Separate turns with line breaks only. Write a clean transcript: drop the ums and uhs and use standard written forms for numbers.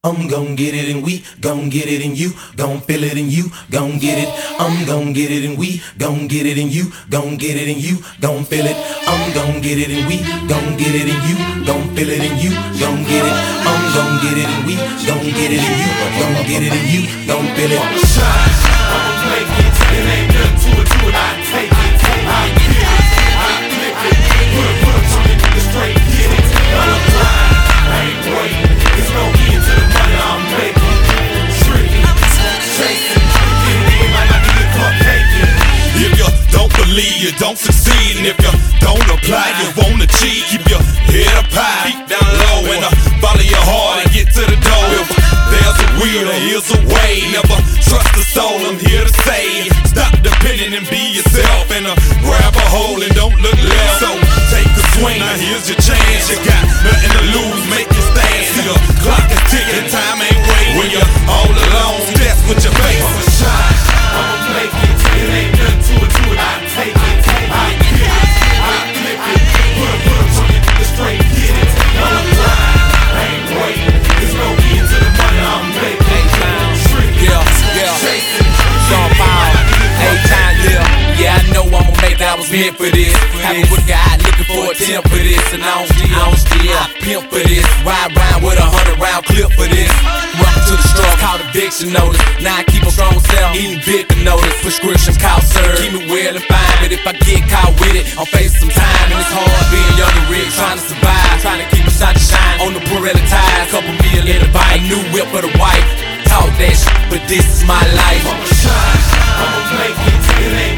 I'm gon' get it and we gon' get it and you gon' feel it and you gon' get it. I'm gon' get it and we gon' get it and you gon' get it and you gon' feel it. I'm gon' get it and we gon' get it and you gon' feel it and you gon' get it. I'm gon' get it and we gon' get it and you gon' get it and you gon' feel it.
I'ma shine, I'ma make it. It ain't nothing to it, I take it. I get it, I flip it. Put a turn it, nigga straight get it. I'm blind, I ain't waiting. There's no end to the money I'm making. Tricky, chasing, get it in, might not need a Caucasian.
If you don't believe, you don't succeed. And if you don't apply, you won't achieve. Keep your head up high, feet down low, and follow your heart and get to the door. If there's a will, there is a way. Never trust the soul, I'm here to say, stop depending and be yourself. And grab a hold and don't look left. So take a swing, now here's your chance. You got nothing to lose, make your stand. See the clock is ticking, time ain't waiting. When you're all alone, that's what you face.
I'ma shine, I'ma make it. It ain't nothing to it, I take it. I get it, I flip it. Put a turn it, nigga straight get it. I'm blind, I ain't waiting. There's no end to the money I'm making. Tricky, chasing,
Sean Paul, A-Time, yeah, I know I'ma make it, I was meant for this. Happy with God, looking for a temp for this. And I don't steal, I pimp for this. Ride round with 100-round clip for this. Welcome to the straw, called eviction notice. Now I keep a strong self, eating Victor notice. Prescription cow serve, keep me well and fine. But if I get caught with it, I'm facing some time. And it's hard being young and rich, trying to survive. Trying to keep a shot to shine on the Pirelli tires. Couple million in the bike, a new whip for the wife. Talk that shit, but this is my life.
I'ma shine, I'ma make it. It ain't